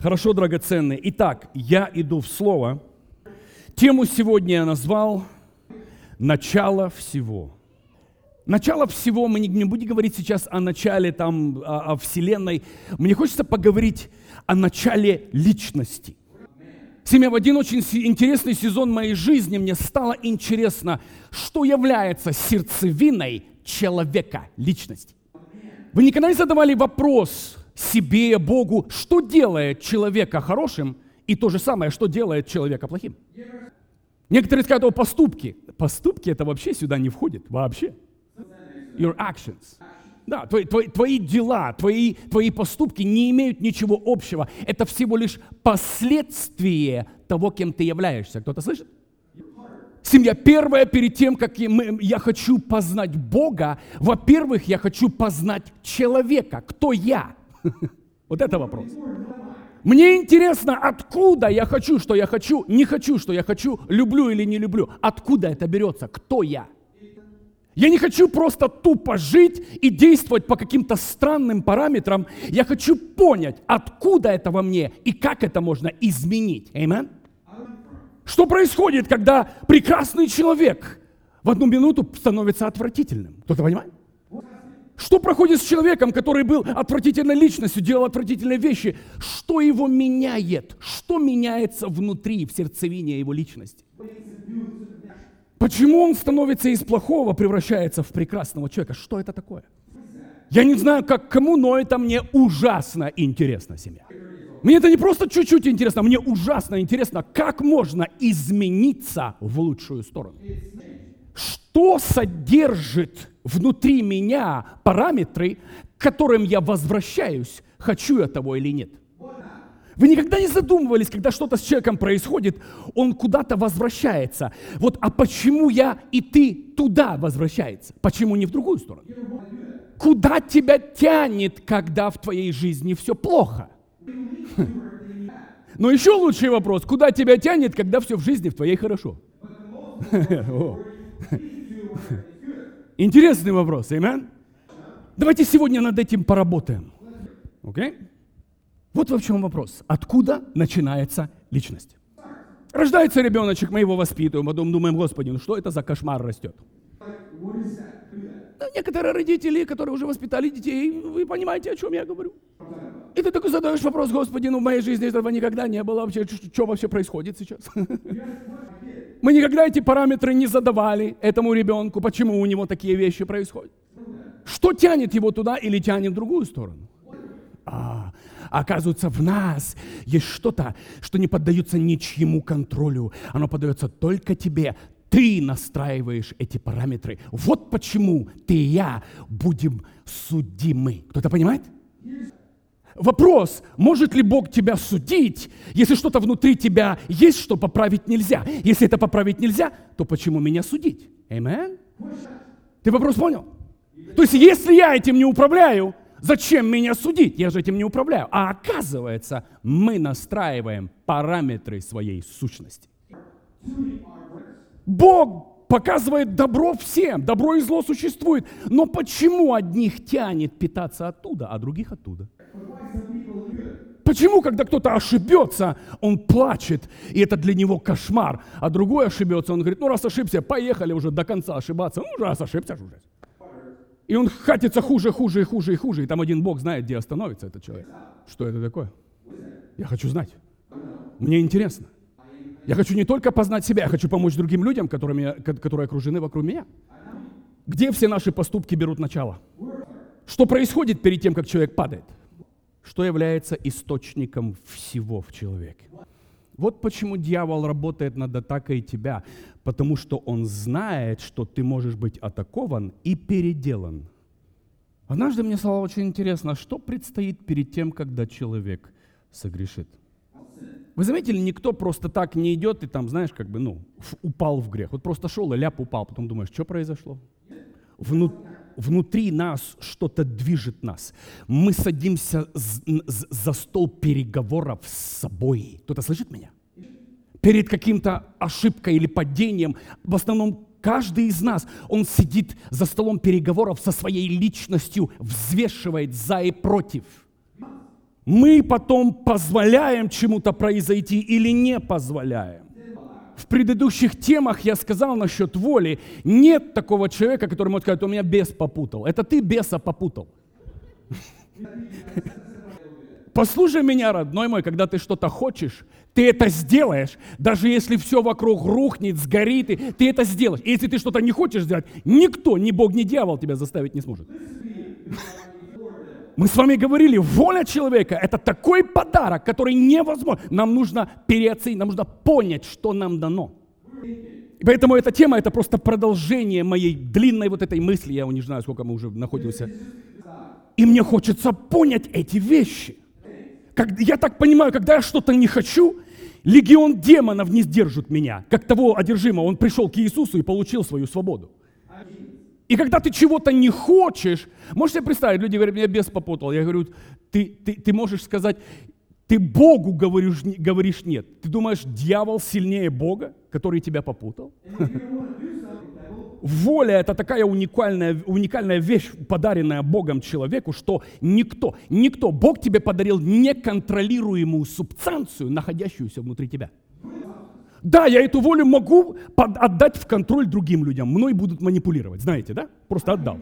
Хорошо, драгоценные. Итак, я иду в Слово. Тему сегодня я назвал «Начало всего». Начало всего, мы не будем говорить сейчас о начале, о Вселенной. Мне хочется поговорить о начале личности. Семья, в один очень интересный сезон моей жизни мне стало интересно, что является сердцевиной человека, личности. Вы никогда не задавали вопрос себе, Богу, что делает человека хорошим, и то же самое, что делает человека плохим? Некоторые скажут, о, поступки. Поступки это вообще сюда не входит, вообще. Your actions. Да, твои дела, твои поступки не имеют ничего общего. Это всего лишь последствие того, кем ты являешься. Кто-то слышит? Семья, первое, перед тем, как я хочу познать Бога, во-первых, я хочу познать человека. Кто я? Вот это вопрос. Мне интересно, откуда я хочу, что я хочу, не хочу, что я хочу, люблю или не люблю. Откуда это берется? Кто я? Я не хочу просто тупо жить и действовать по каким-то странным параметрам. Я хочу понять, откуда это во мне и как это можно изменить. Аминь. Что происходит, когда прекрасный человек в одну минуту становится отвратительным? Кто-то понимает? Что происходит с человеком, который был отвратительной личностью, делал отвратительные вещи? Что его меняет? Что меняется внутри, в сердцевине его личности? Почему он становится из плохого, превращается в прекрасного человека? Что это такое? Я не знаю, как кому, но это мне ужасно интересно, семья. Мне это не просто чуть-чуть интересно, мне ужасно интересно, как можно измениться в лучшую сторону. Что содержит внутри меня параметры, к которым я возвращаюсь, хочу я того или нет? Вы никогда не задумывались, когда что-то с человеком происходит, он куда-то возвращается. Вот, а почему я и ты туда возвращается? Почему не в другую сторону? Куда тебя тянет, когда в твоей жизни все плохо? Но еще лучший вопрос, куда тебя тянет, когда все в жизни в твоей хорошо? Интересный вопрос, аминь? Давайте сегодня над этим поработаем. Окей? Вот в чем вопрос. Откуда начинается личность? Рождается ребеночек, мы его воспитываем, потом думаем, Господи, ну что это за кошмар растет? Да, некоторые родители, которые уже воспитали детей, вы понимаете, о чем я говорю? И ты такой задаешь вопрос, Господи, ну в моей жизни этого никогда не было, вообще, что вообще происходит сейчас? Мы никогда эти параметры не задавали этому ребенку, почему у него такие вещи происходят. Что тянет его туда или тянет в другую сторону? Оказывается, в нас есть что-то, что не поддается ничьему контролю. Оно поддается только тебе. Ты настраиваешь эти параметры. Вот почему ты и я будем судимы. Кто-то понимает? Вопрос, может ли Бог тебя судить, если что-то внутри тебя есть, что поправить нельзя? Если это поправить нельзя, то почему меня судить? Аминь? Ты вопрос понял? То есть, если я этим не управляю, зачем меня судить? Я же этим не управляю. А оказывается, мы настраиваем параметры своей сущности. Бог показывает добро всем. Добро и зло существует. Но почему одних тянет питаться оттуда, а других оттуда? Почему, когда кто-то ошибется, он плачет, и это для него кошмар, а другой ошибется, он говорит, ну раз ошибся, поехали уже до конца ошибаться. Ну, раз ошибся уже. И он катится хуже, хуже и хуже и хуже. И там один Бог знает, где остановится этот человек. Что это такое? Я хочу знать. Мне интересно. Я хочу не только познать себя, я хочу помочь другим людям, которые окружены вокруг меня. Где все наши поступки берут начало? Что происходит перед тем, как человек падает? Что является источником всего в человеке? Вот почему дьявол работает над атакой тебя, потому что он знает, что ты можешь быть атакован и переделан. Однажды мне стало очень интересно, что предстоит перед тем, когда человек согрешит. Вы заметили, никто просто так не идет и там, знаешь, упал в грех. Вот просто шел и ляп упал, потом думаешь, что произошло? Внутри нас что-то движет нас. Мы садимся за стол переговоров с собой. Кто-то слышит меня? Перед каким-то ошибкой или падением, в основном каждый из нас, он сидит за столом переговоров со своей личностью, взвешивает за и против. Мы потом позволяем чему-то произойти или не позволяем. В предыдущих темах я сказал насчет воли. Нет такого человека, который может сказать, у меня бес попутал. Это ты беса попутал. Послушай меня, родной мой, когда ты что-то хочешь, ты это сделаешь, даже если все вокруг рухнет, сгорит, ты это сделаешь. И если ты что-то не хочешь сделать, никто, ни Бог, ни дьявол тебя заставить не сможет. Мы с вами говорили, воля человека – это такой подарок, который невозможно. Нам нужно переоценить, нам нужно понять, что нам дано. И поэтому эта тема – это просто продолжение моей длинной вот этой мысли. Я не знаю, сколько мы уже находимся. И мне хочется понять эти вещи. Я так понимаю, когда я что-то не хочу, легион демонов не сдержит меня. Как того одержимого, он пришел к Иисусу и получил свою свободу. И когда ты чего-то не хочешь, можешь себе представить, люди говорят, меня бес попутал. Я говорю, ты можешь сказать, ты Богу говоришь нет. Ты думаешь, дьявол сильнее Бога, который тебя попутал? Воля – это такая уникальная вещь, подаренная Богом человеку, что никто, Бог тебе подарил неконтролируемую субстанцию, находящуюся внутри тебя. Да, я эту волю могу отдать в контроль другим людям, мной будут манипулировать, знаете, да? Просто отдал.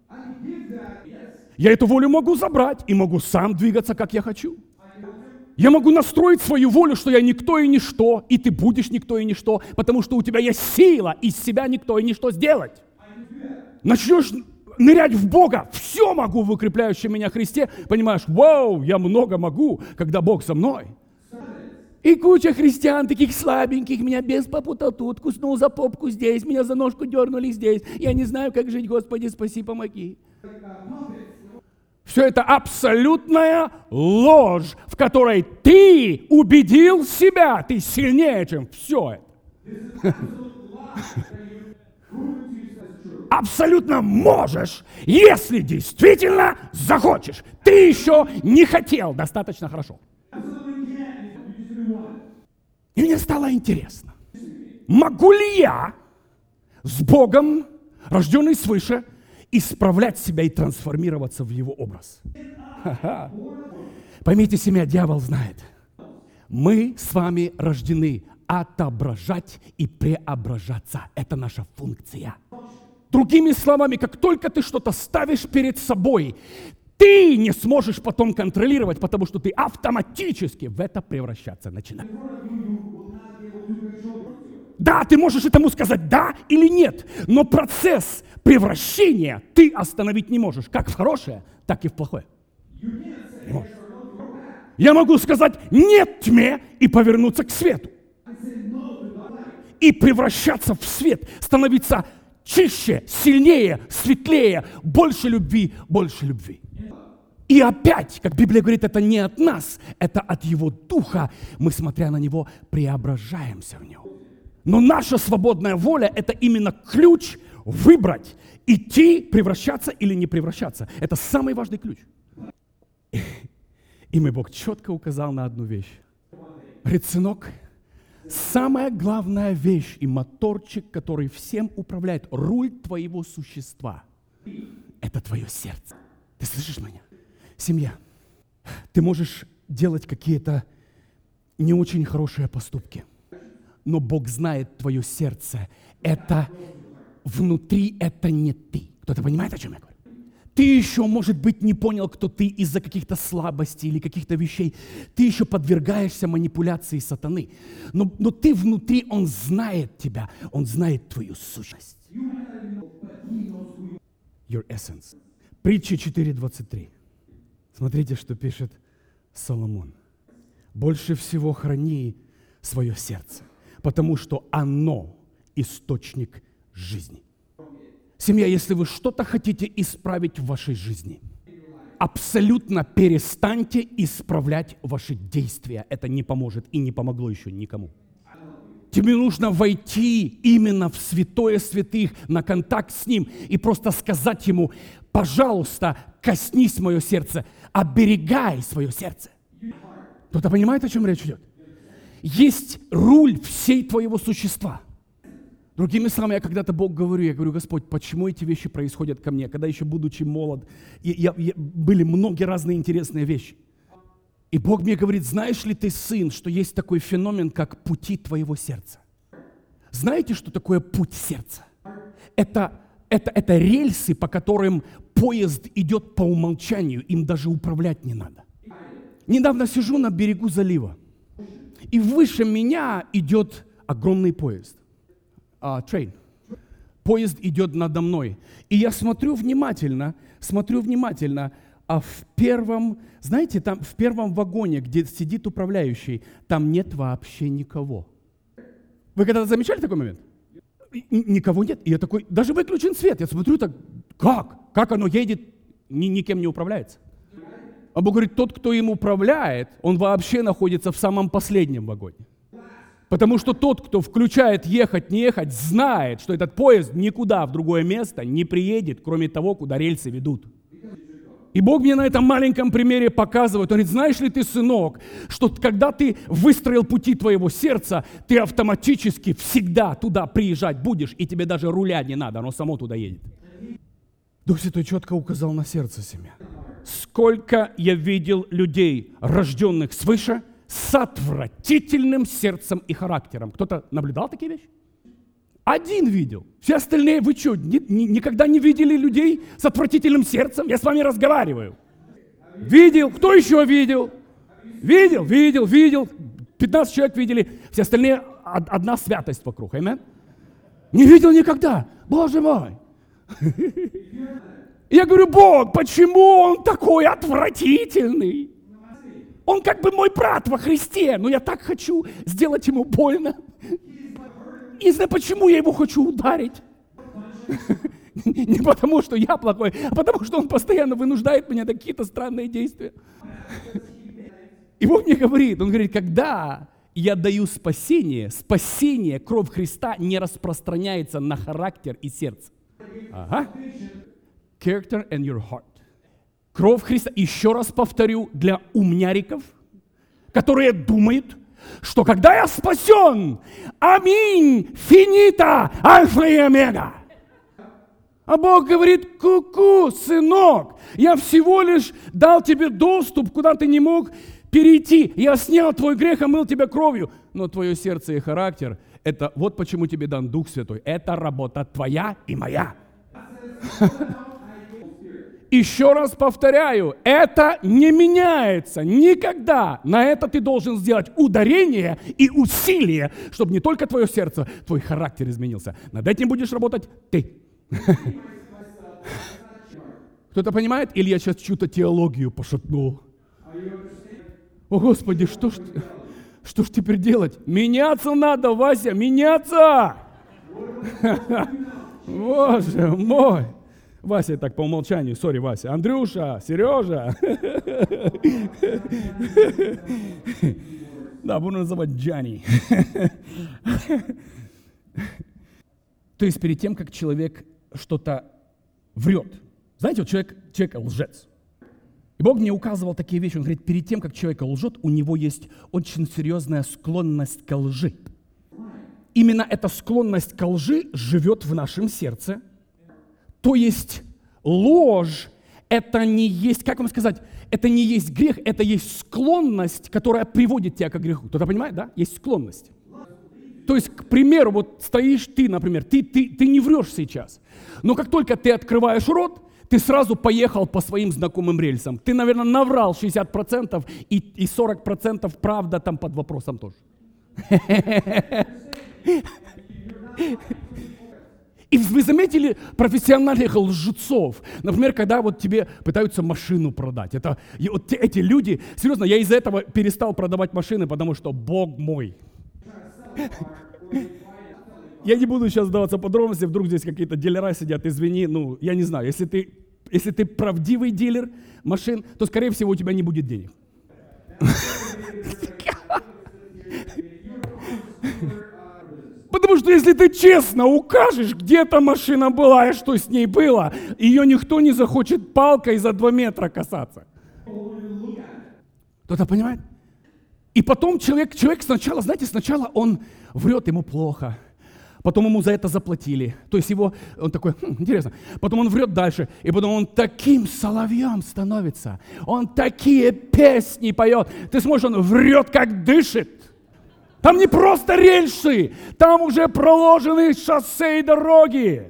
Я эту волю могу забрать и могу сам двигаться, как я хочу. Я могу настроить свою волю, что я никто и ничто, и ты будешь никто и ничто, потому что у тебя есть сила из себя никто и ничто сделать. Начнешь нырять в Бога, все могу в укрепляющем меня Христе, понимаешь, вау, я много могу, когда Бог со мной. И куча христиан таких слабеньких, меня бес попутал тут, куснул за попку здесь, меня за ножку дернули здесь, я не знаю, как жить, Господи, спаси, помоги. Все это абсолютная ложь, в которой ты убедил себя, ты сильнее, чем все это. Абсолютно можешь, если действительно захочешь. Ты еще не хотел достаточно хорошо. И мне стало интересно, могу ли я с Богом, рожденный свыше, исправлять себя и трансформироваться в Его образ? Ха-ха. Поймите себя, дьявол знает. Мы с вами рождены отображать и преображаться. Это наша функция. Другими словами, как только ты что-то ставишь перед собой, ты не сможешь потом контролировать, потому что ты автоматически в это превращаться начинаешь. Да, ты можешь этому сказать да или нет, но процесс превращения ты остановить не можешь, как в хорошее, так и в плохое. Не можешь. Я могу сказать нет тьме и повернуться к свету. И превращаться в свет, становиться чище, сильнее, светлее, больше любви, больше любви. И опять, как Библия говорит, это не от нас, это от Его Духа. Мы, смотря на Него, преображаемся в Него. Но наша свободная воля – это именно ключ выбрать, идти, превращаться или не превращаться. Это самый важный ключ. И мой Бог четко указал на одну вещь. Говорит, сынок, самая главная вещь и моторчик, который всем управляет, руль твоего существа – это твое сердце. Ты слышишь меня? Семья. Ты можешь делать какие-то не очень хорошие поступки, но Бог знает твое сердце. Это внутри, это не ты. Кто-то понимает, о чем я говорю? Ты еще, может быть, не понял, кто ты из-за каких-то слабостей или каких-то вещей. Ты еще подвергаешься манипуляции сатаны. Но ты внутри, он знает тебя, он знает твою сущность. Your essence. Притча 4:23. Смотрите, что пишет Соломон. Больше всего храни свое сердце, потому что оно источник жизни. Семья, если вы что-то хотите исправить в вашей жизни, абсолютно перестаньте исправлять ваши действия. Это не поможет и не помогло еще никому. Тебе нужно войти именно в святое святых, на контакт с Ним и просто сказать Ему, пожалуйста, коснись мое сердце, оберегай свое сердце. Кто-то понимает, о чем речь идет? Есть руль всей твоего существа. Другими словами, я когда-то Богу говорю, я говорю, Господь, почему эти вещи происходят ко мне? Когда еще будучи молод, были многие разные интересные вещи. И Бог мне говорит, знаешь ли ты, сын, что есть такой феномен, как пути твоего сердца? Знаете, что такое путь сердца? Это рельсы, по которым поезд идет по умолчанию, им даже управлять не надо. Недавно сижу на берегу залива, и выше меня идет огромный поезд. Train. Поезд идет надо мной. И я смотрю внимательно, а в первом, знаете, там в первом вагоне, где сидит управляющий, там нет вообще никого. Вы когда-то замечали такой момент? Никого нет. И я такой, даже выключен свет. Я смотрю так, как? Как оно едет, никем не управляется. А Бог говорит, тот, кто им управляет, он вообще находится в самом последнем вагоне. Потому что тот, кто включает ехать, не ехать, знает, что этот поезд никуда в другое место не приедет, кроме того, куда рельсы ведут. И Бог мне на этом маленьком примере показывает. Он говорит, знаешь ли ты, сынок, что когда ты выстроил пути твоего сердца, ты автоматически всегда туда приезжать будешь, и тебе даже руля не надо, оно само туда едет. Дух Святой четко указал на сердце семья. Сколько я видел людей, рожденных свыше, с отвратительным сердцем и характером. Кто-то наблюдал такие вещи? Один видел. Все остальные, вы что, никогда не видели людей с отвратительным сердцем? Я с вами разговариваю. Видел? Кто еще видел? Видел. 15 человек видели. Все остальные, одна святость вокруг. Аминь? Не видел никогда. Боже мой. Я говорю, Бог, почему он такой отвратительный? Он как бы мой брат во Христе, но я так хочу сделать ему больно. Не знаю, почему я его хочу ударить. Не потому, что я плохой, а потому, что он постоянно вынуждает меня на какие-то странные действия. И Бог мне говорит, он говорит, когда я даю спасение, кровь Христа не распространяется на характер и сердце. Ага. Character and your heart. Кровь Христа, еще раз повторю, для умняриков, которые думают, что когда я спасен, аминь, финита, альфа и омега. А Бог говорит, ку-ку, сынок, я всего лишь дал тебе доступ, куда ты не мог перейти. Я снял твой грех, омыл тебя кровью. Но твое сердце и характер, это вот почему тебе дан Дух Святой. Это работа твоя и моя. Еще раз повторяю, это не меняется никогда. На это ты должен сделать ударение и усилие, чтобы не только твое сердце, твой характер изменился. Над этим будешь работать ты. Кто-то понимает? Или я сейчас чью-то теологию пошатнул? О, Господи, что ж теперь делать? Меняться надо, Вася, меняться! Боже мой! Вася так по умолчанию, сори, Вася. Андрюша, Сережа. Да, буду называть Джани. То есть перед тем, как человек что-то врет. Знаете, вот человек лжец. И Бог мне указывал такие вещи. Он говорит, перед тем, как человек лжет, у него есть очень серьезная склонность к лжи. Именно эта склонность к лжи живет в нашем сердце. То есть ложь, это не есть, как вам сказать, это не есть грех, это есть склонность, которая приводит тебя к греху. Кто-то понимает, да? Есть склонность. То есть, к примеру, вот стоишь ты, например, ты не врешь сейчас, но как только ты открываешь рот, ты сразу поехал по своим знакомым рельсам. Ты, наверное, наврал 60% и 40% правда там под вопросом тоже. И вы заметили профессиональных лжецов? Например, когда вот тебе пытаются машину продать. Вот эти люди, серьезно, я из-за этого перестал продавать машины, потому что Бог мой. Я не буду сейчас сдаваться подробности, вдруг здесь какие-то дилера сидят, извини, я не знаю, если ты правдивый дилер машин, то, скорее всего, у тебя не будет денег. Потому что если ты честно укажешь, где эта машина была и что с ней было, ее никто не захочет палкой за 2 метра касаться. Кто-то понимает? И потом человек сначала, знаете, он врет, ему плохо. Потом ему за это заплатили. То есть он такой, интересно. Потом он врет дальше. И потом он таким соловьем становится. Он такие песни поет. Ты смотришь, он врет, как дышит. Там не просто рельсы. Там уже проложены шоссе и дороги.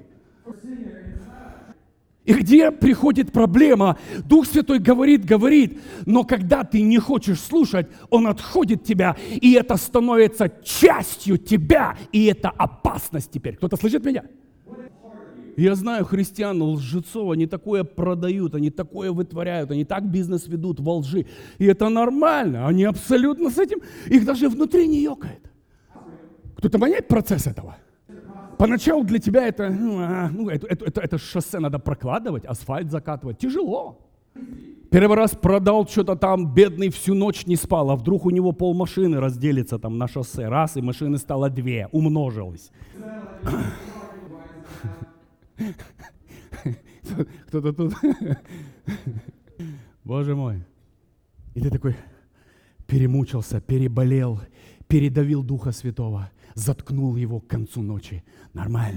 И где приходит проблема? Дух Святой говорит, но когда ты не хочешь слушать, Он отходит от тебя, и это становится частью тебя, и это опасность теперь. Кто-то слышит меня? Я знаю христиан, лжецов, они такое продают, они такое вытворяют, они так бизнес ведут во лжи. И это нормально, они абсолютно с этим, их даже внутри не ёкает. Кто-то понимает процесс этого? Поначалу для тебя это шоссе надо прокладывать, асфальт закатывать. Тяжело. Первый раз продал что-то там, бедный всю ночь не спал, а вдруг у него полмашины разделится там на шоссе. Раз, и машины стало 2, умножилось. Кто-то тут. Боже мой. И ты такой перемучился, переболел, передавил Духа Святого. Заткнул его к концу ночи. Нормально.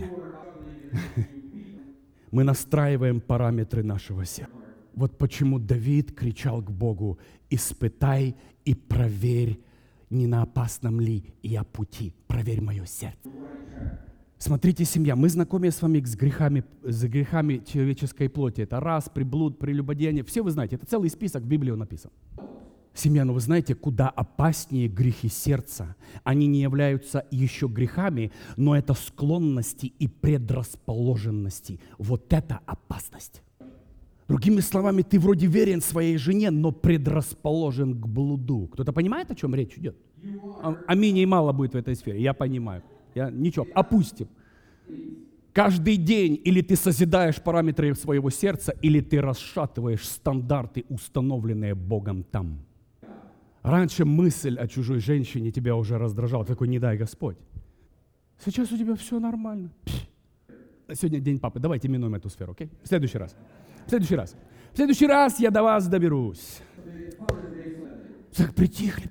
Мы настраиваем параметры нашего сердца. Вот почему Давид кричал к Богу: испытай и проверь, не на опасном ли я пути. Проверь мое сердце. Смотрите, семья, мы знакомы с вами с грехами человеческой плоти. Это распри, блуд, прелюбодеяние. Все вы знаете, это целый список в Библии написан. Семья, но вы знаете, куда опаснее грехи сердца. Они не являются еще грехами, но это склонности и предрасположенности. Вот это опасность. Другими словами, ты вроде верен своей жене, но предрасположен к блуду. Кто-то понимает, о чем речь идет? Аминь, и мало будет в этой сфере, я понимаю. Ничего, опустим. Каждый день или ты созидаешь параметры своего сердца, или ты расшатываешь стандарты, установленные Богом там. Раньше мысль о чужой женщине тебя уже раздражала. Ты такой: не дай Господь. Сейчас у тебя все нормально. Сегодня день папы. Давайте минуем эту сферу, окей? В следующий раз. В следующий раз я до вас доберусь. Так, притихли.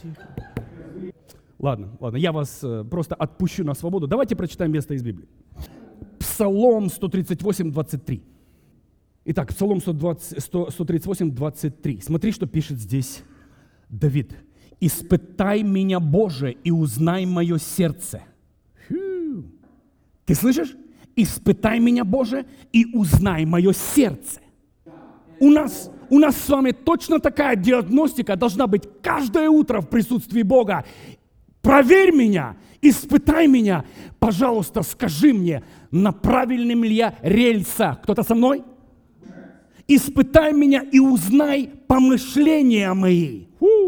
Ладно, я вас просто отпущу на свободу. Давайте прочитаем место из Библии. Псалом 138, 23. Итак, Псалом 138, 23. Смотри, что пишет здесь Давид. «Испытай меня, Боже, и узнай мое сердце». Ты слышишь? «Испытай меня, Боже, и узнай мое сердце». У нас с вами точно такая диагностика должна быть каждое утро в присутствии Бога. Проверь меня, испытай меня. Пожалуйста, скажи мне, на правильном ли я рельса. Кто-то со мной? Испытай меня и узнай помышления мои.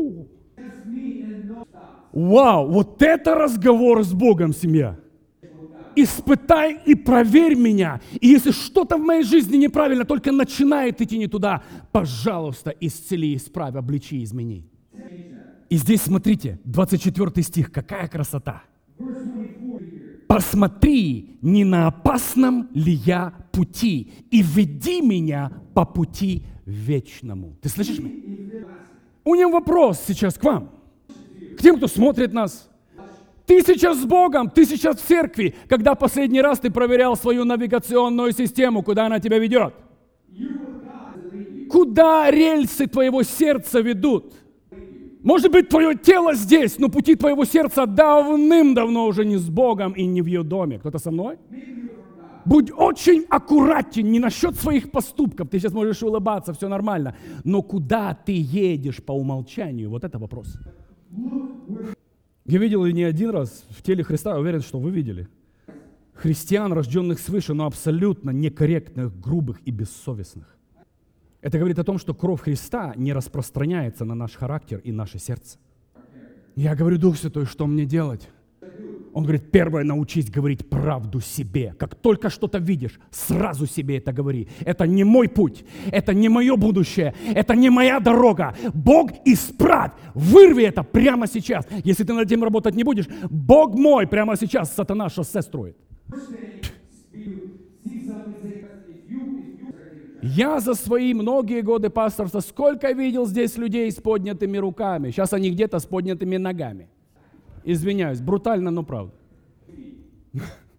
Вау, вот это разговор с Богом, семья. Испытай и проверь меня. И если что-то в моей жизни неправильно, только начинает идти не туда, пожалуйста, исцели, исправь, обличи, измени. И здесь, смотрите, 24 стих, какая красота. «Посмотри, не на опасном ли я пути, и веди меня по пути вечному». Ты слышишь меня? У него вопрос сейчас к вам, к тем, кто смотрит нас. Ты сейчас с Богом, ты сейчас в церкви. Когда последний раз ты проверял свою навигационную систему, куда она тебя ведет? Куда рельсы твоего сердца ведут? Может быть, твое тело здесь, но пути твоего сердца давным-давно уже не с Богом и не в ее доме. Кто-то со мной? Будь очень аккуратен не насчет своих поступков. Ты сейчас можешь улыбаться, все нормально. Но куда ты едешь по умолчанию? Вот это вопрос. Я видел и не один раз в теле Христа, я уверен, что вы видели. Христиан, рожденных свыше, но абсолютно некорректных, грубых и бессовестных. Это говорит о том, что кровь Христа не распространяется на наш характер и наше сердце. Я говорю: Дух Святой, что мне делать? Он говорит: первое, научись говорить правду себе. Как только что-то видишь, сразу себе это говори. Это не мой путь, это не мое будущее, это не моя дорога. Бог, исправь, вырви это прямо сейчас. Если ты над этим работать не будешь, Бог мой, прямо сейчас сатана шоссе строит. Я за свои многие годы пасторства сколько видел здесь людей с поднятыми руками. Сейчас они где-то с поднятыми ногами. Извиняюсь, брутально, но правда.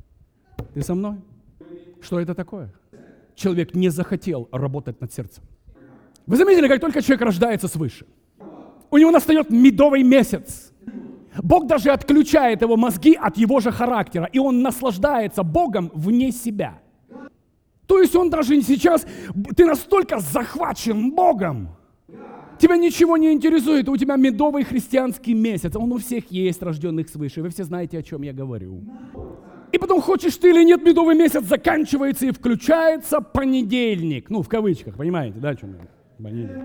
Ты со мной? Что это такое? Человек не захотел работать над сердцем. Вы заметили, как только человек рождается свыше, у него настает медовый месяц. Бог даже отключает его мозги от его же характера, и он наслаждается Богом вне себя. То есть он даже сейчас, ты настолько захвачен Богом, тебя ничего не интересует, у тебя медовый христианский месяц, он у всех есть, рожденных свыше, вы все знаете, о чем я говорю. И потом, хочешь ты или нет, медовый месяц заканчивается и включается понедельник. Ну, в кавычках, понимаете, да, о чем я? Понедельник.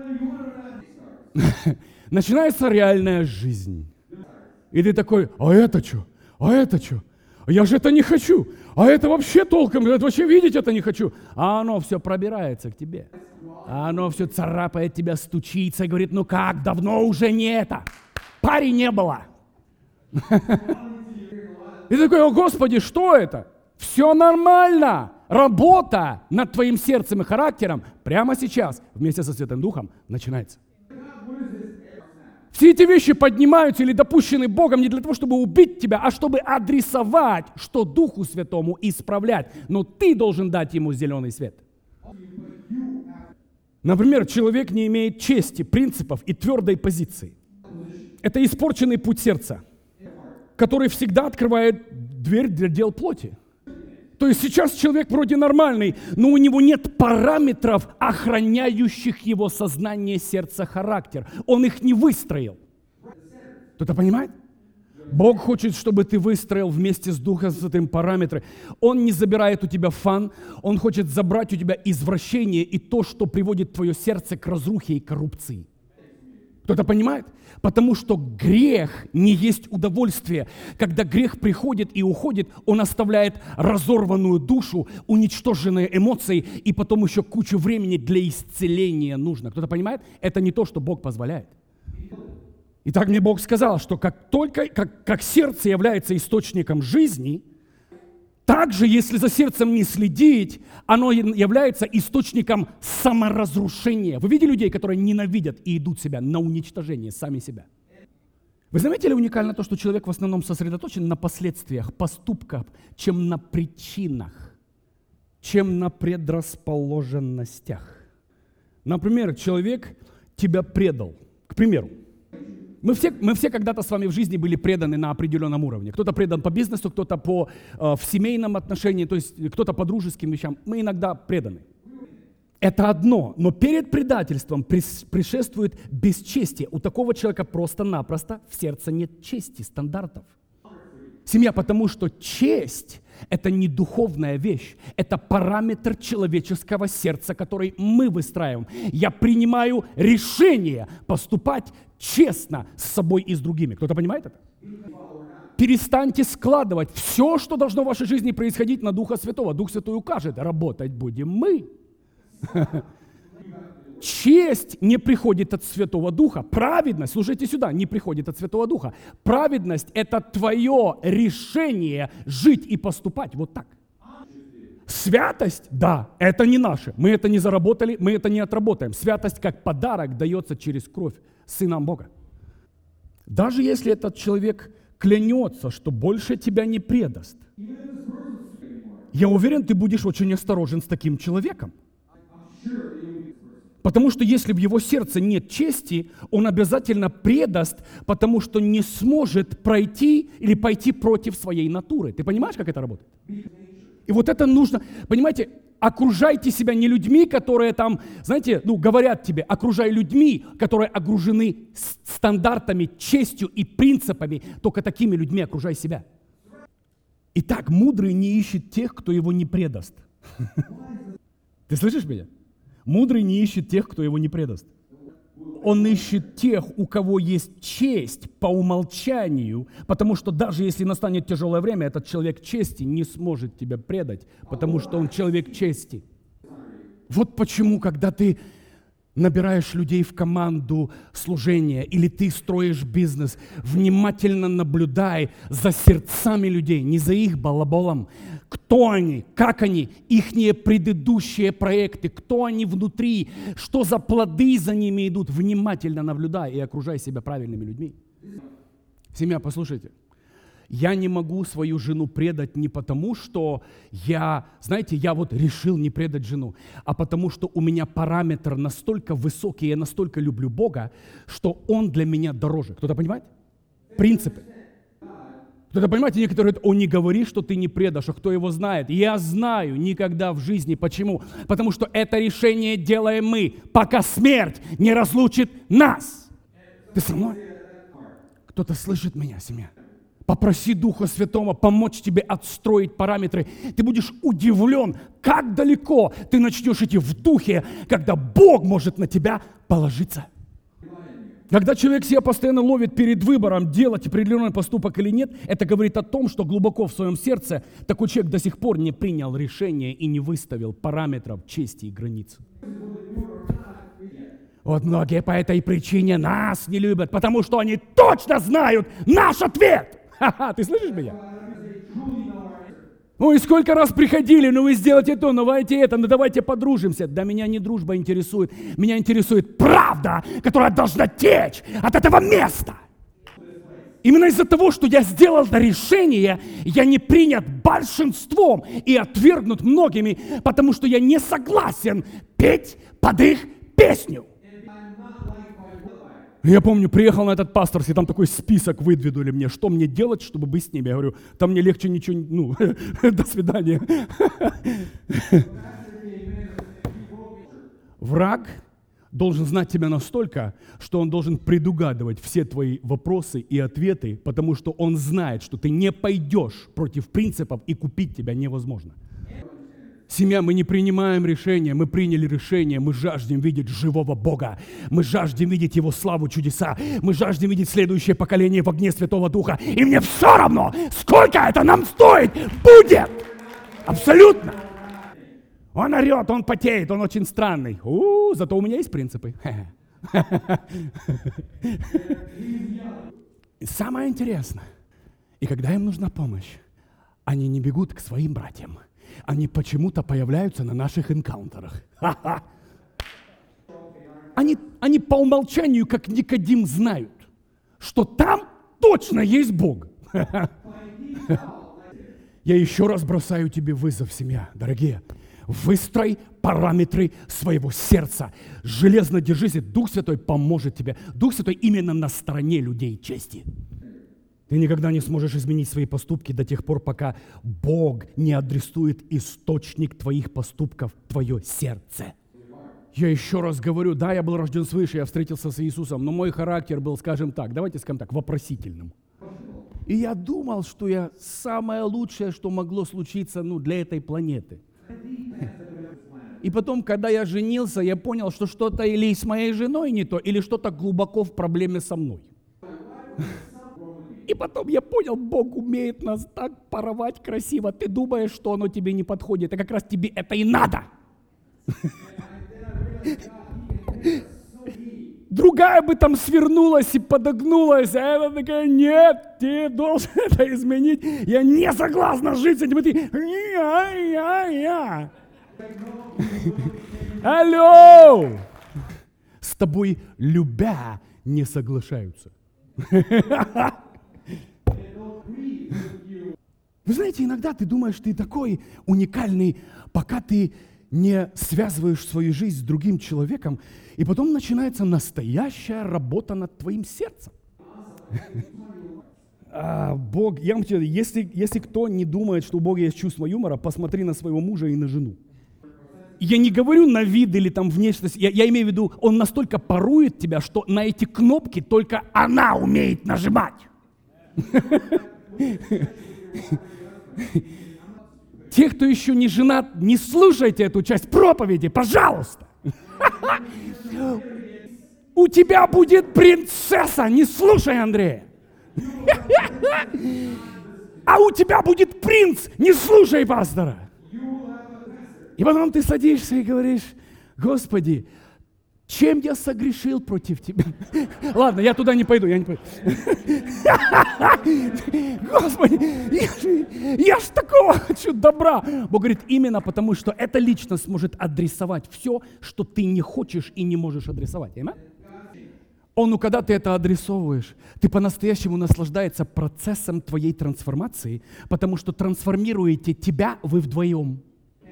Начинается реальная жизнь. И ты такой, а это что? А это что? Я же это не хочу. А это вообще толком, это вообще видеть это не хочу. А оно все пробирается к тебе. А оно все царапает тебя, стучится и говорит, ну как, давно уже не это. Пари не было. И ты такой, о Господи, что это? Все нормально. Работа над твоим сердцем и характером прямо сейчас вместе со Святым Духом начинается. Все эти вещи поднимаются или допущены Богом не для того, чтобы убить тебя, а чтобы адресовать, что Духу Святому исправлять. Но ты должен дать ему зеленый свет. Например, человек не имеет чести, принципов и твердой позиции. Это испорченный путь сердца, который всегда открывает дверь для дел плоти. То есть сейчас человек вроде нормальный, но у него нет параметров, охраняющих его сознание, сердце, характер. Он их не выстроил. Кто-то понимает? Бог хочет, чтобы ты выстроил вместе с Духом Святым параметры. Он не забирает у тебя фан, Он хочет забрать у тебя извращение и то, что приводит твое сердце к разрухе и коррупции. Кто-то понимает? Потому что грех не есть удовольствие. Когда грех приходит и уходит, он оставляет разорванную душу, уничтоженные эмоции, и потом еще кучу времени для исцеления нужно. Кто-то понимает? Это не то, что Бог позволяет. Итак, мне Бог сказал, что как сердце является источником жизни, также, если за сердцем не следить, оно является источником саморазрушения. Вы видели людей, которые ненавидят и идут себя на уничтожение сами себя? Вы заметили уникально то, что человек в основном сосредоточен на последствиях, поступках, чем на причинах, чем на предрасположенностях. Например, человек тебя предал. К примеру, мы все когда-то с вами в жизни были преданы на определенном уровне. Кто-то предан по бизнесу, кто-то в семейном отношении, то есть кто-то по дружеским вещам. Мы иногда преданы. Это одно, но перед предательством предшествует бесчестие. У такого человека просто-напросто в сердце нет чести, стандартов. Семья, потому что честь – это не духовная вещь, это параметр человеческого сердца, который мы выстраиваем. Я принимаю решение поступать честно с собой и с другими. Кто-то понимает это? Перестаньте складывать все, что должно в вашей жизни происходить, на Духа Святого. Дух Святой укажет, работать будем мы. Честь не приходит от Святого Духа. Праведность, слушайте сюда, не приходит от Святого Духа. Праведность – это твое решение жить и поступать вот так. Святость, да, это не наше. Мы это не заработали, мы это не отработаем. Святость как подарок дается через кровь Сынам Бога. Даже если этот человек клянется, что больше тебя не предаст, я уверен, ты будешь очень осторожен с таким человеком. Потому что если в его сердце нет чести, он обязательно предаст, потому что не сможет пройти или пойти против своей натуры. Ты понимаешь, как это работает? И вот это нужно, понимаете, окружайте себя не людьми, которые там, знаете, говорят тебе, окружай людьми, которые окружены стандартами, честью и принципами. Только такими людьми окружай себя. Итак, мудрый не ищет тех, кто его не предаст. Ты слышишь меня? Мудрый не ищет тех, кто его не предаст. Он ищет тех, у кого есть честь по умолчанию, потому что даже если настанет тяжелое время, этот человек чести не сможет тебя предать, потому что он человек чести. Вот почему, когда ты набираешь людей в команду служения или ты строишь бизнес, внимательно наблюдай за сердцами людей, не за их балаболом. Кто они, как они, ихние предыдущие проекты, кто они внутри, что за плоды за ними идут. Внимательно наблюдай и окружай себя правильными людьми. Семья, послушайте. Я не могу свою жену предать не потому, что я вот решил не предать жену, а потому что у меня параметр настолько высокий, я настолько люблю Бога, что Он для меня дороже. Кто-то понимает? Принципы. Кто-то, понимаете, некоторые говорят, не говори, что ты не предашь, а кто его знает? Я знаю никогда в жизни. Почему? Потому что это решение делаем мы, пока смерть не разлучит нас. Ты со мной? Кто-то слышит меня, семья? Попроси Духа Святого помочь тебе отстроить параметры. Ты будешь удивлен, как далеко ты начнешь идти в духе, когда Бог может на тебя положиться. Когда человек себя постоянно ловит перед выбором, делать определенный поступок или нет, это говорит о том, что глубоко в своем сердце такой человек до сих пор не принял решение и не выставил параметров чести и границ. Вот многие по этой причине нас не любят, потому что они точно знают наш ответ. Ха-ха, ты слышишь меня? Ой, сколько раз приходили, вы сделайте то, давайте это, давайте подружимся. Да меня не дружба интересует, меня интересует правда, которая должна течь от этого места. Именно из-за того, что я сделал это решение, я не принят большинством и отвергнут многими, потому что я не согласен петь под их песню. Я помню, приехал на этот пасторский, там такой список выдвинули мне, что мне делать, чтобы быть с ними. Я говорю, там мне легче ничего, до свидания. Враг должен знать тебя настолько, что он должен предугадывать все твои вопросы и ответы, потому что он знает, что ты не пойдешь против принципов, и купить тебя невозможно. Семья, мы не принимаем решения, мы приняли решение, мы жаждем видеть живого Бога, мы жаждем видеть Его славу, чудеса, мы жаждем видеть следующее поколение в огне Святого Духа, и мне все равно, сколько это нам стоит, будет! Абсолютно! Он орет, он потеет, он очень странный. Зато у меня есть принципы. И самое интересное, и когда им нужна помощь, они не бегут к своим братьям. Они почему-то появляются на наших энкаунтерах. Они по умолчанию, как Никодим, знают, что там точно есть Бог. Я еще раз бросаю тебе вызов, семья, дорогие. Выстрой параметры своего сердца. Железно держись, и Дух Святой поможет тебе. Дух Святой именно на стороне людей чести. Ты никогда не сможешь изменить свои поступки до тех пор, пока Бог не адресует источник твоих поступков, твое сердце. Я еще раз говорю, да, я был рожден свыше, я встретился с Иисусом, но мой характер был, скажем так, вопросительным. И я думал, что я самое лучшее, что могло случиться, для этой планеты. И потом, когда я женился, я понял, что что-то или с моей женой не то, или что-то глубоко в проблеме со мной. И потом я понял, Бог умеет нас так паровать красиво. Ты думаешь, что оно тебе не подходит, а как раз тебе это и надо. Другая бы там свернулась и подогнулась, а эта такая, нет, ты должен это изменить. Я не согласна жить с этим. И ты, алло! С тобой любя не соглашаются. Вы знаете, иногда ты думаешь, ты такой уникальный, пока ты не связываешь свою жизнь с другим человеком, и потом начинается настоящая работа над твоим сердцем. Бог, я вам говорю, если кто не думает, что у Бога есть чувство юмора, посмотри на своего мужа и на жену. Я не говорю на вид или там внешность, я имею в виду, он настолько парует тебя, что на эти кнопки только она умеет нажимать. Те, кто еще не женат, не слушайте эту часть проповеди, пожалуйста. У тебя будет принцесса, не слушай Андрея. А у тебя будет принц, не слушай пастора. И потом ты садишься и говоришь, Господи, чем я согрешил против Тебя? Ладно, я туда не пойду, Господи, я ж такого хочу добра. Бог говорит, именно потому, что эта личность может адресовать все, что ты не хочешь и не можешь адресовать. Ну, когда ты это адресовываешь, ты по-настоящему наслаждаешься процессом твоей трансформации, потому что трансформируете тебя вы вдвоем.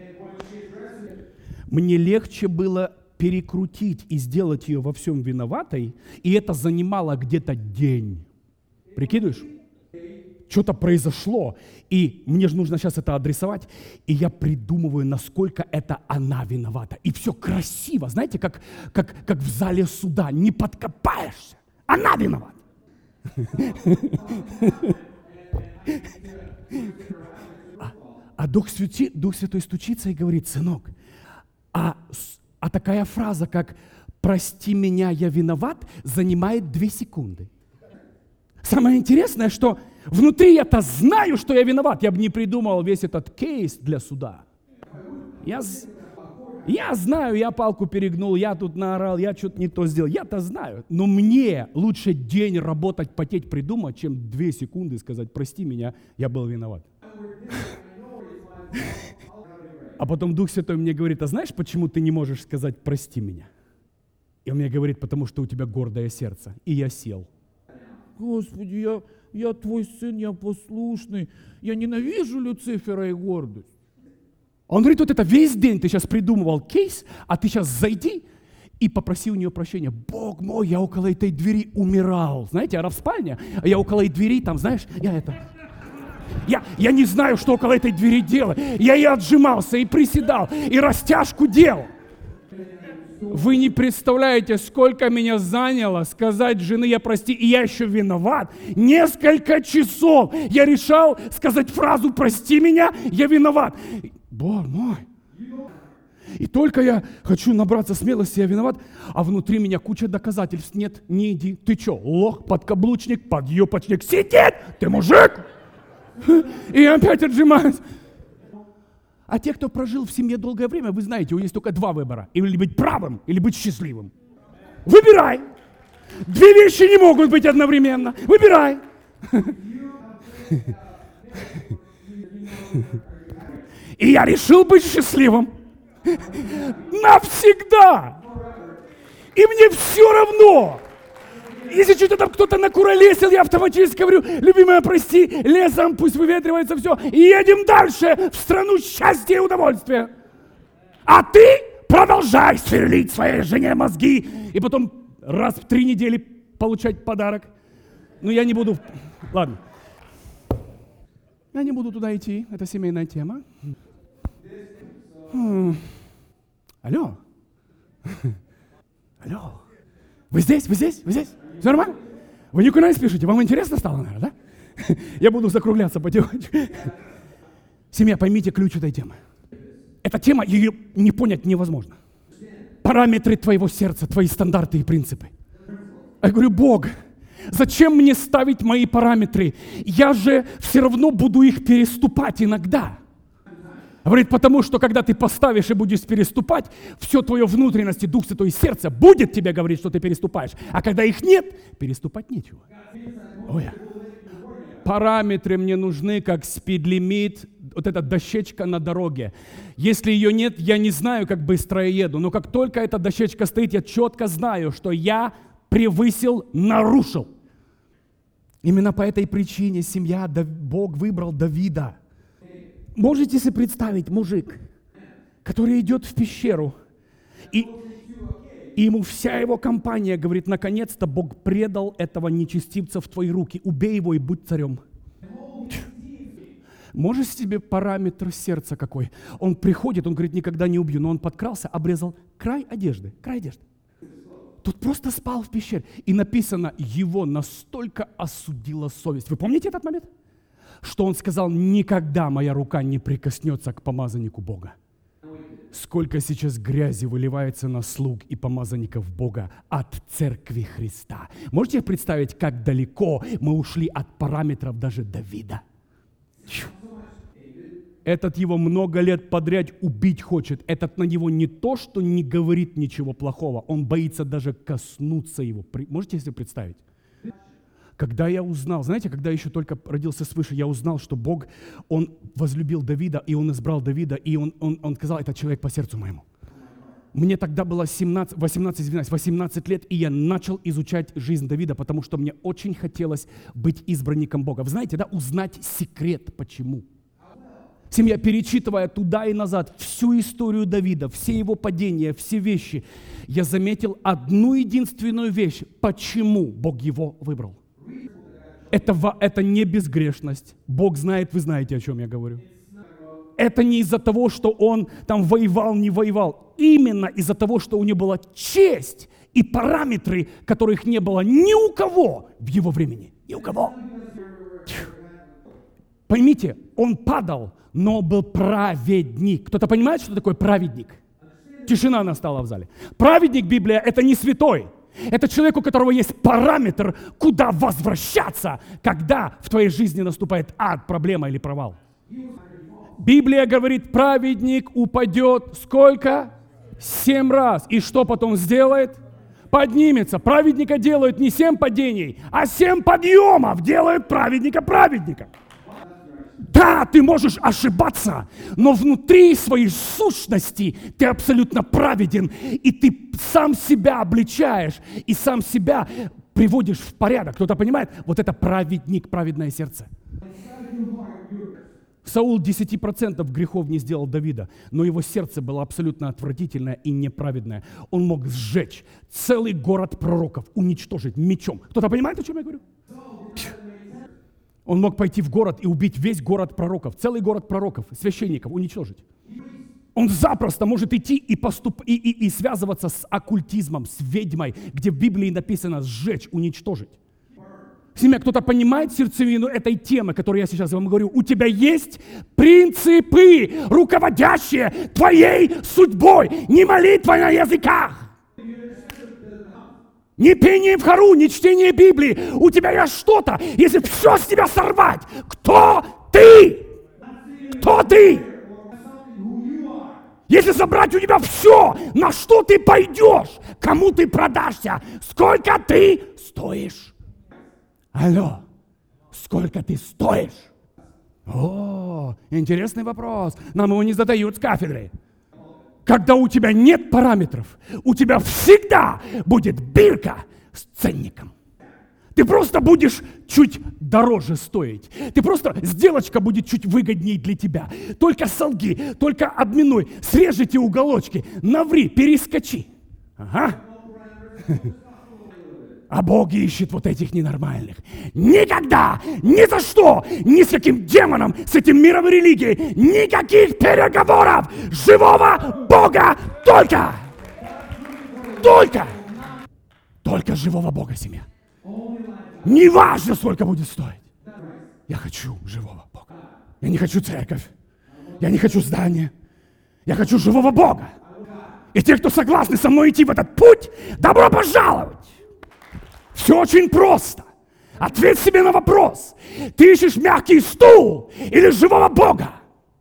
Мне легче было перекрутить и сделать ее во всем виноватой, и это занимало где-то день. Прикидываешь? Что-то произошло, и мне же нужно сейчас это адресовать, и я придумываю, насколько это она виновата. И все красиво, знаете, как в зале суда, не подкопаешься. Она виновата. А Дух Святой стучится и говорит: сынок, а такая фраза, как «прости меня, я виноват», занимает 2 секунды. Самое интересное, что внутри я-то знаю, что я виноват. Я бы не придумал весь этот кейс для суда. Я знаю, я палку перегнул, я тут наорал, я что-то не то сделал. Я-то знаю. Но мне лучше день работать, потеть, придумать, чем 2 секунды сказать: прости меня, я был виноват. А потом Дух Святой мне говорит: а знаешь, почему ты не можешь сказать «прости меня»? И он мне говорит: потому что у тебя гордое сердце. И я сел. Господи, я твой сын, я послушный, я ненавижу Люцифера и гордость. Он говорит: вот это весь день ты сейчас придумывал кейс, а ты сейчас зайди и попроси у нее прощения. Бог мой, я около этой двери умирал. Знаете, ора в спальне, а я около этой двери, там, знаешь, я не знаю, что около этой двери делать. Я и отжимался, и приседал, и растяжку делал. Вы не представляете, сколько меня заняло сказать жене: я прости, и я еще виноват. Несколько часов я решал сказать фразу «прости меня, я виноват». Бог мой. И только я хочу набраться смелости, я виноват, а внутри меня куча доказательств. Нет, не иди. Ты что, лох, подкаблучник, подъебочник, сидеть? Ты мужик? И опять отжимаюсь. А те, кто прожил в семье долгое время, вы знаете, есть только 2 выбора. Или быть правым, или быть счастливым. Выбирай. 2 вещи не могут быть одновременно. Выбирай. И я решил быть счастливым. Навсегда. И мне все равно. Если что-то там кто-то накуролесил, я автоматически говорю: любимая, прости, лесом пусть выветривается все, и едем дальше в страну счастья и удовольствия. А ты продолжай сверлить своей жене мозги, и потом раз в 3 недели получать подарок. Ну, я не буду... Ладно. Я не буду туда идти, это семейная тема. Алло. Алло. Вы здесь? Вы здесь? Вы здесь? Все нормально? Вы никуда не спешите? Вам интересно стало, наверное, да? Я буду закругляться потихонечку. Семья, поймите ключ этой темы. Эта тема, ее не понять невозможно. Параметры твоего сердца, твои стандарты и принципы. Я говорю: Бог, зачем мне ставить мои параметры? Я же все равно буду их переступать иногда. Говорит: потому что когда ты поставишь и будешь переступать, все твое внутренности, Дух Святой и сердце будет тебе говорить, что ты переступаешь. А когда их нет, переступать нечего. Ой. Параметры мне нужны, как спид-лимит, вот эта дощечка на дороге. Если ее нет, я не знаю, как быстро я еду. Но как только эта дощечка стоит, я четко знаю, что я превысил, нарушил. Именно по этой причине Бог выбрал Давида. Можете себе представить, мужик, который идет в пещеру, и ему вся его компания говорит: наконец-то Бог предал этого нечестивца в твои руки, убей его и будь царем. Можешь себе параметр сердца какой? Он приходит, он говорит: никогда не убью, но он подкрался, обрезал край одежды. Тут просто спал в пещере. И написано, его настолько осудила совесть. Вы помните этот момент? Что он сказал: никогда моя рука не прикоснется к помазаннику Бога. Сколько сейчас грязи выливается на слуг и помазанников Бога от церкви Христа. Можете представить, как далеко мы ушли от параметров даже Давида? Этот его много лет подряд убить хочет. Этот на него не то, что не говорит ничего плохого, он боится даже коснуться его. Можете себе представить? Когда я узнал, знаете, когда еще только родился свыше, я узнал, что Бог, Он возлюбил Давида, и Он избрал Давида, и Он сказал: это человек по сердцу моему. Мне тогда было 18 лет, и я начал изучать жизнь Давида, потому что мне очень хотелось быть избранником Бога. Вы знаете, да, узнать секрет, почему. Семья, перечитывая туда и назад всю историю Давида, все его падения, все вещи, я заметил одну единственную вещь, почему Бог его выбрал. Это не безгрешность. Бог знает, вы знаете, о чем я говорю. Это не из-за того, что он там воевал, не воевал. Именно из-за того, что у него была честь и параметры, которых не было ни у кого в его времени. Ни у кого. Поймите, он падал, но был праведник. Кто-то понимает, что такое праведник? Тишина настала в зале. Праведник, Библия, это не святой. Это человек, у которого есть параметр, куда возвращаться, когда в твоей жизни наступает ад, проблема или провал. Библия говорит, праведник упадет сколько? 7 раз. И что потом сделает? Поднимется. Праведника делают не 7 падений, а 7 подъемов делают праведника праведником. Да, ты можешь ошибаться, но внутри своей сущности ты абсолютно праведен, и ты сам себя обличаешь, и сам себя приводишь в порядок. Кто-то понимает? Вот это праведник, праведное сердце. Саул 10% грехов не сделал Давида, но его сердце было абсолютно отвратительное и неправедное. Он мог сжечь целый город пророков, уничтожить мечом. Кто-то понимает, о чем я говорю? Он мог пойти в город и убить весь город пророков, целый город пророков, священников, уничтожить. Он запросто может идти и связываться с оккультизмом, с ведьмой, где в Библии написано «сжечь», «уничтожить». Семья, кто-то понимает сердцевину этой темы, которую я сейчас вам говорю? У тебя есть принципы, руководящие твоей судьбой, не молитва на языках. Не пение в хору, не чтение Библии. У тебя есть что-то, если все с тебя сорвать. Кто ты? Кто ты? Если забрать у тебя все, на что ты пойдешь? Кому ты продашься? Сколько ты стоишь? Алло, сколько ты стоишь? О, интересный вопрос. Нам его не задают с кафедры. Когда у тебя нет параметров, у тебя всегда будет бирка с ценником. Ты просто будешь чуть дороже стоить. Ты просто, сделочка будет чуть выгоднее для тебя. Только солги, только обминуй, срежете уголочки, наври, перескочи. Ага. А Бог ищет вот этих ненормальных. Никогда, ни за что, ни с каким демоном, с этим миром и религией, никаких переговоров. Живого Бога только. Только живого Бога, семья. Не важно, сколько будет стоить. Я хочу живого Бога. Я не хочу церковь. Я не хочу здание. Я хочу живого Бога. И те, кто согласны со мной идти в этот путь, добро пожаловать. Все очень просто. Ответь себе на вопрос. Ты ищешь мягкий стул или живого Бога?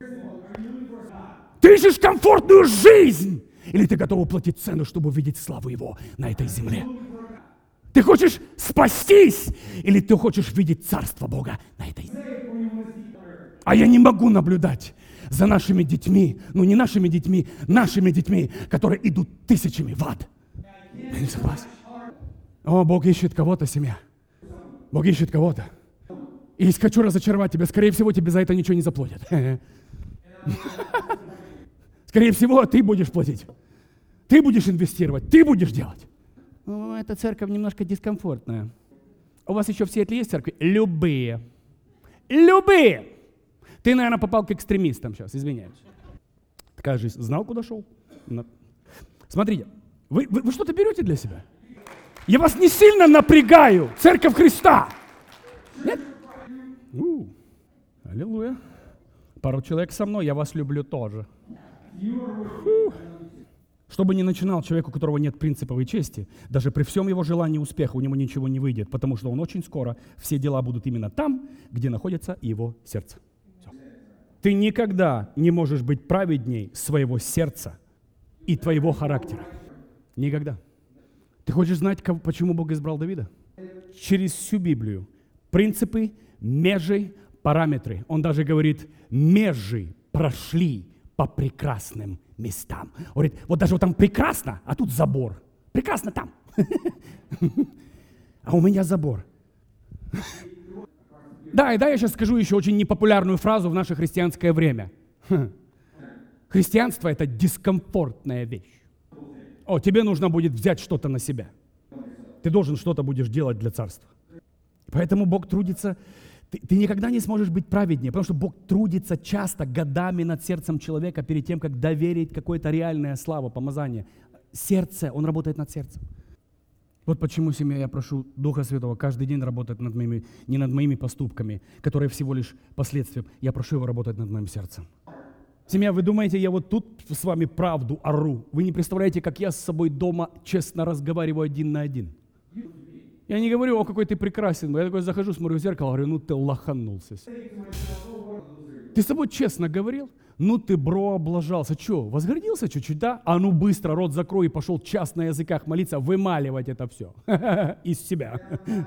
Ты ищешь комфортную жизнь? Или ты готов уплатить цену, чтобы увидеть славу Его на этой земле? Ты хочешь спастись? Или ты хочешь видеть царство Бога на этой земле? А я не могу наблюдать за нашими детьми, ну не нашими детьми, которые идут тысячами в ад. Я не согласен. О, Бог ищет кого-то, семья. Бог ищет кого-то. И хочу разочаровать тебя. Скорее всего, тебе за это ничего не заплатят. Скорее всего, ты будешь платить. Ты будешь инвестировать. Ты будешь делать. О, эта церковь немножко дискомфортная. У вас еще в Сиэтле есть церкви? Любые. Любые. Ты, наверное, попал к экстремистам сейчас. Извиняюсь. Такая жизнь. Знал, куда шел? Смотрите. Вы что-то берете для себя? Я вас не сильно напрягаю, Церковь Христа. Нет? Аллилуйя. Пару человек со мной, я вас люблю тоже. Что бы ни начинал человек, у которого нет принципов и чести, даже при всем его желании успеха у него ничего не выйдет, потому что он очень скоро, все дела будут именно там, где находится его сердце. Все. Ты никогда не можешь быть праведней своего сердца и твоего характера. Никогда. Ты хочешь знать, почему Бог избрал Давида? Через всю Библию. Принципы, межи, параметры. Он даже говорит, межи прошли по прекрасным местам. Он говорит, вот даже вот там прекрасно, а тут забор. Прекрасно там. А у меня забор. Да, я сейчас скажу еще очень непопулярную фразу в наше христианское время. Христианство – это дискомфортная вещь. О, тебе нужно будет взять что-то на себя. Ты должен что-то будешь делать для царства. Поэтому Бог трудится. Ты никогда не сможешь быть праведнее, потому что Бог трудится часто, годами над сердцем человека перед тем, как доверить какое-то реальное славу, помазание. Сердце, Он работает над сердцем. Вот почему, семья, я прошу Духа Святого каждый день работать не над моими поступками, которые всего лишь последствия. Я прошу Его работать над моим сердцем. Семья, вы думаете, я вот тут с вами правду ору? Вы не представляете, как я с собой дома честно разговариваю один на один. Я не говорю, о, какой ты прекрасен. Я такой захожу, смотрю в зеркало, говорю, ну ты лоханулся. Ты с собой честно говорил? Ну ты, бро, облажался. Че, возгордился чуть-чуть, да? А ну быстро рот закрой и пошел час на языках молиться, вымаливать это все из себя.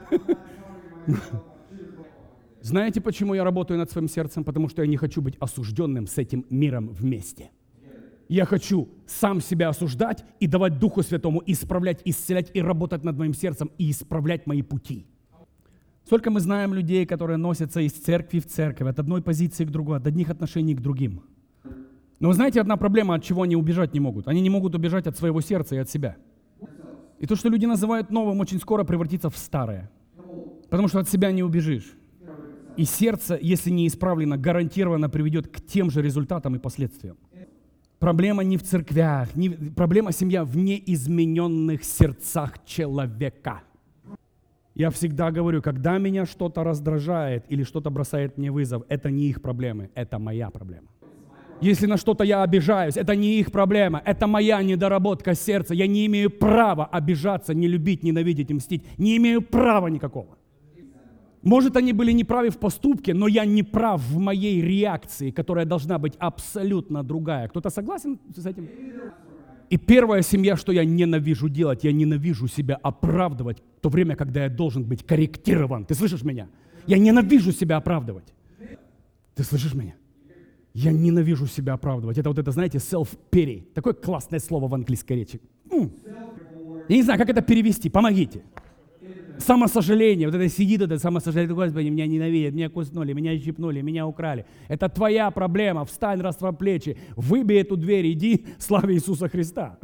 Знаете, почему я работаю над своим сердцем? Потому что я не хочу быть осужденным с этим миром вместе. Я хочу сам себя осуждать и давать Духу Святому исправлять, исцелять и работать над моим сердцем и исправлять мои пути. Сколько мы знаем людей, которые носятся из церкви в церковь, от одной позиции к другой, от одних отношений к другим. Но вы знаете, одна проблема, от чего они убежать не могут. Они не могут убежать от своего сердца и от себя. И то, что люди называют новым, очень скоро превратится в старое. Потому что от себя не убежишь. И сердце, если не исправлено, гарантированно приведет к тем же результатам и последствиям. Проблема не в церквях, проблема, семья, в неизмененных сердцах человека. Я всегда говорю, когда меня что-то раздражает или что-то бросает мне вызов, это не их проблемы, это моя проблема. Если на что-то я обижаюсь, это не их проблема, это моя недоработка сердца. Я не имею права обижаться, не любить, ненавидеть и мстить. Не имею права никакого. Может, они были неправы в поступке, но я не прав в моей реакции, которая должна быть абсолютно другая. Кто-то согласен с этим? И первая, семья, что я ненавижу делать, я ненавижу себя оправдывать в то время, когда я должен быть корректирован. Ты слышишь меня? Я ненавижу себя оправдывать. Ты слышишь меня? Я ненавижу себя оправдывать. Это вот это, знаете, self-pity. Такое классное слово в английской речи. Я не знаю, как это перевести. Помогите. Самосожаление, вот это сидит, это самосожаление, Господи, меня ненавидят, меня куснули, меня щипнули, меня украли. Это твоя проблема, встань, расправь плечи, выбей эту дверь, иди, славе Иисуса Христа.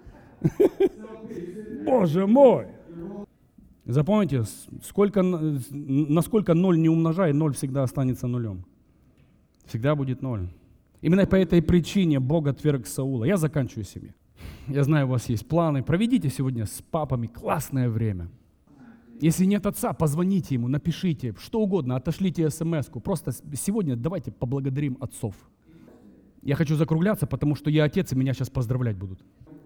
Боже мой! Запомните, насколько 0 не умножай, 0 всегда останется нулем. Всегда будет 0. Именно по этой причине Бог отверг Саула. Я заканчиваю семью. Я знаю, у вас есть планы. Проведите сегодня с папами классное время. Если нет отца, позвоните ему, напишите, что угодно, отошлите смс-ку. Просто сегодня давайте поблагодарим отцов. Я хочу закругляться, потому что я отец, и меня сейчас поздравлять будут.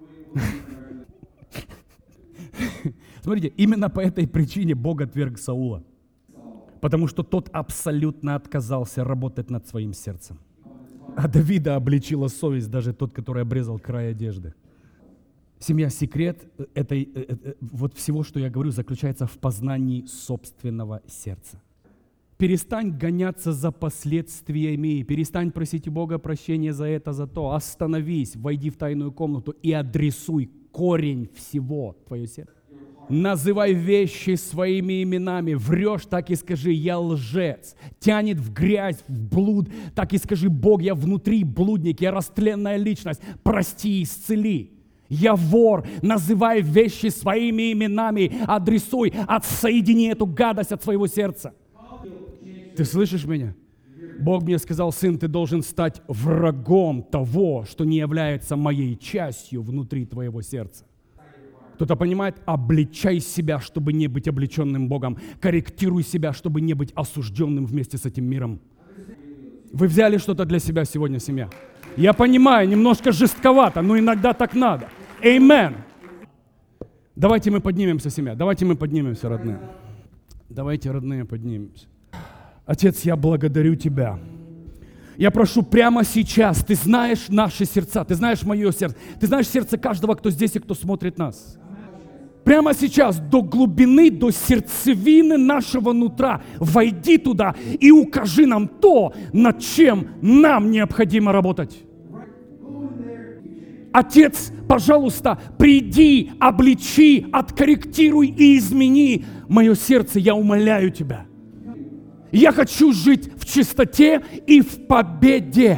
Смотрите, именно по этой причине Бог отверг Саула. Потому что тот абсолютно отказался работать над своим сердцем. А Давида обличила совесть, даже тот, который обрезал край одежды. Семья, секрет вот всего, что я говорю, заключается в познании собственного сердца. Перестань гоняться за последствиями, перестань просить у Бога прощения за это, за то. Остановись, войди в тайную комнату и адресуй корень всего твое сердце. Называй вещи своими именами. Врешь, так и скажи, я лжец. Тянет в грязь, в блуд, так и скажи, Бог, я внутри блудник, я растленная личность. Прости, исцели. Я вор, называй вещи своими именами, адресуй, отсоедини эту гадость от своего сердца. Ты слышишь меня? Бог мне сказал, сын, ты должен стать врагом того, что не является моей частью внутри твоего сердца. Кто-то понимает? Обличай себя, чтобы не быть облеченным Богом. Корректируй себя, чтобы не быть осужденным вместе с этим миром. Вы взяли что-то для себя сегодня, семья? Я понимаю, немножко жестковато, но иногда так надо. Amen. Давайте мы поднимемся, семья. Давайте мы поднимемся, родные. Давайте, родные, поднимемся. Отец, я благодарю Тебя. Я прошу прямо сейчас, Ты знаешь наши сердца, Ты знаешь мое сердце, Ты знаешь сердце каждого, кто здесь и кто смотрит нас. Прямо сейчас до глубины, до сердцевины нашего нутра войди туда и укажи нам то, над чем нам необходимо работать. Отец, пожалуйста, приди, обличи, откорректируй и измени мое сердце, я умоляю Тебя. Я хочу жить в чистоте и в победе.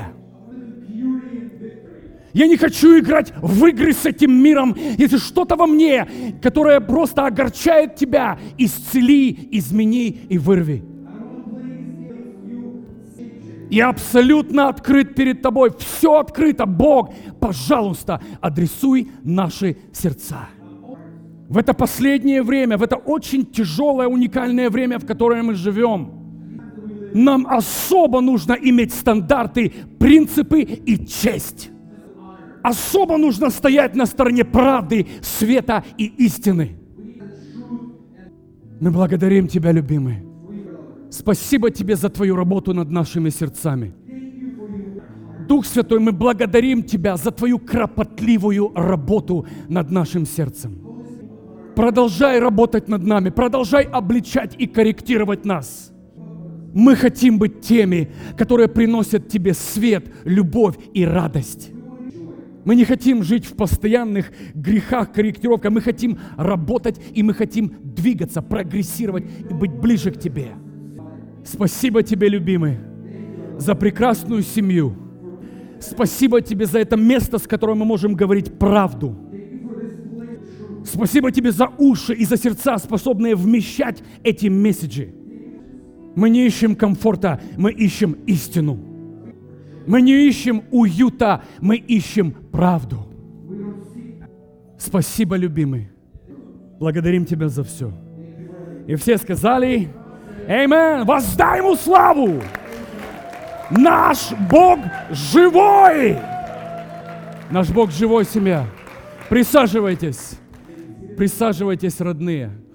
Я не хочу играть в игры с этим миром. Если что-то во мне, которое просто огорчает Тебя, исцели, измени и вырви. Я абсолютно открыт перед Тобой. Все открыто. Бог, пожалуйста, адресуй наши сердца. В это последнее время, в это очень тяжелое, уникальное время, в которое мы живем, нам особо нужно иметь стандарты, принципы и честь. Особо нужно стоять на стороне правды, света и истины. Мы благодарим Тебя, любимый. Спасибо Тебе за Твою работу над нашими сердцами. Дух Святой, мы благодарим Тебя за Твою кропотливую работу над нашим сердцем. Продолжай работать над нами, продолжай обличать и корректировать нас. Мы хотим быть теми, которые приносят Тебе свет, любовь и радость. Мы не хотим жить в постоянных грехах, корректировках. Мы хотим работать и мы хотим двигаться, прогрессировать и быть ближе к Тебе. Спасибо Тебе, любимый, за прекрасную семью. Спасибо Тебе за это место, с которым мы можем говорить правду. Спасибо Тебе за уши и за сердца, способные вмещать эти месседжи. Мы не ищем комфорта, мы ищем истину. Мы не ищем уюта, мы ищем правду. Спасибо, любимый. Благодарим Тебя за все. И все сказали: Аминь. Воздай Ему славу. Наш Бог живой. Наш Бог живой, семья. Присаживайтесь. Присаживайтесь, родные.